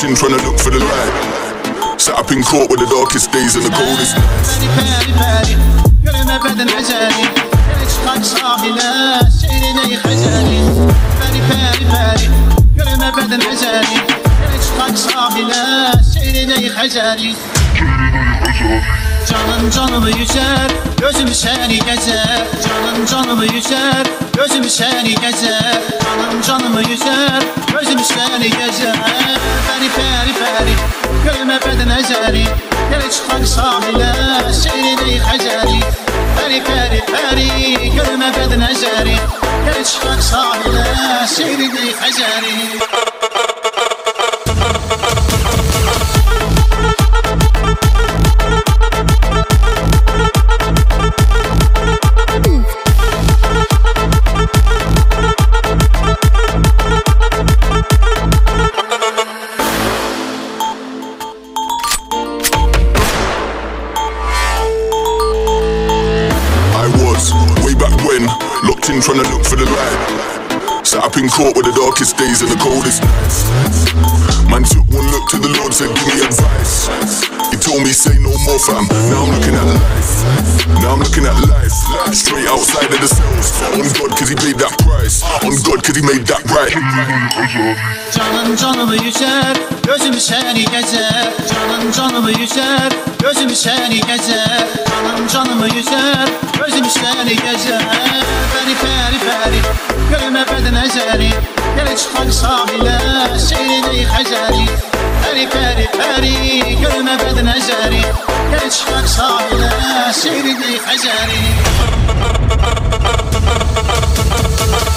locked in trying to look for the light. Sat up in court with the darkest days and the coldest nights. Gönlüme beden eceli, hele çıkak sahile, seyrine yıkaceli. Peri peri peri, gönlüme beden eceli, hele çıkak sahile, seyrine yıkaceli. Canım canımı yüzer, gözüm seni gezer. Canım canımı yüzer, gözüm seni gezer. Canım canımı yüzer, gözüm seni gezer. Peri peri peri, gönlüme beden eceli, hele çıkak sahile, seyrine yıkaceli. Peri peri peri, gönlüme beden eceli, hele çıkak sahile, seyrine yıkaceli. Locked in trying to look for the light. Sat up in court with the darkest days and the coldest nights. Man took one look to the Lord, said give me advice. He told me say no more fam. Now I'm looking at life. Now I'm looking at life. Straight outside of the cells. On God cause he paid that price. On God cause he made that right. Canım canımı yüzer, gözüm seni gezer. Canım canımı yüzer, gözüm seni gezer. Canım canımı yüzer, gözüm seni gezer. Peri peri peri, gönlüme beden eceli, hele çıkak sahile, seyrine yıkaceli. Peri peri peri, gönlüme beden eceli, hele çıkak sahile, seyrine yıkaceli.